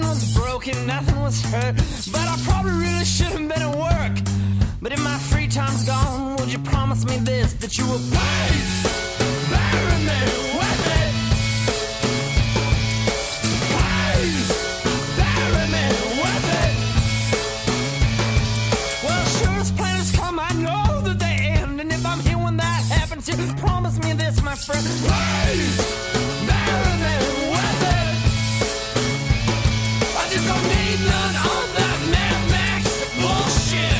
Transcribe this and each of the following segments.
was broken, nothing was hurt. But I probably really shouldn't been at work. But if my free time's gone, would you promise me this? That you will please bury me with it? Please bury me with it? Well, sure as planets come, I know that they end. And if I'm here when that happens, you promise me this, my friend. Please bury me with it? I just don't need none of that Mad Max bullshit.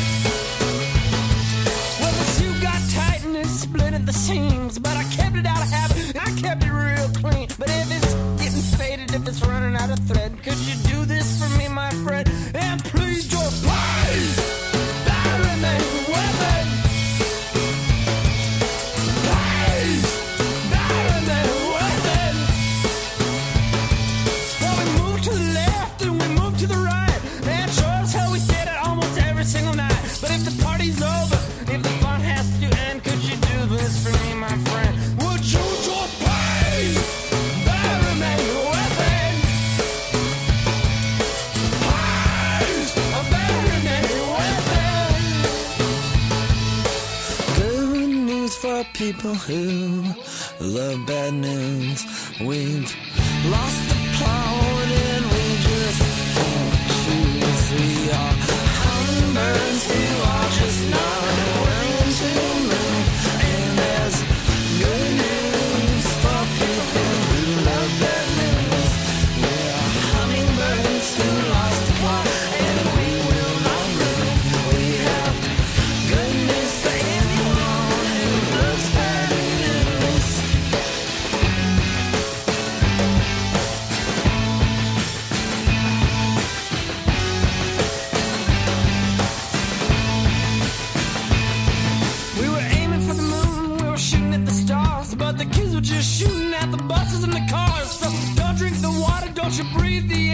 Well, the suit got tight and it split at the seams, but I kept it out of habit and I kept it real clean. But if it's getting faded, if it's running out of thread, could you do this for me, my friend? And please, just please bury me with it. Please bury me with it. Well, we moved to the left and we moved to the right, and sure as hell we did it almost every single night. But if the party's over, if the fun has to end, could you do this for me, my friend? Would you just please bury me with it? Please bury me with it. Good news for people who love bad news. We've lost the plot and we just don't choose. We are hummingbirds who are just not willing to move. And there's good news for people who love bad news. We are hummingbirds who lost the plot and we will not move. We have good news for anyone who loves bad news. We were aiming for the moon, we were shooting at the stars, but the kids were just shooting at the buses and the cars. So don't drink the water, don't you breathe the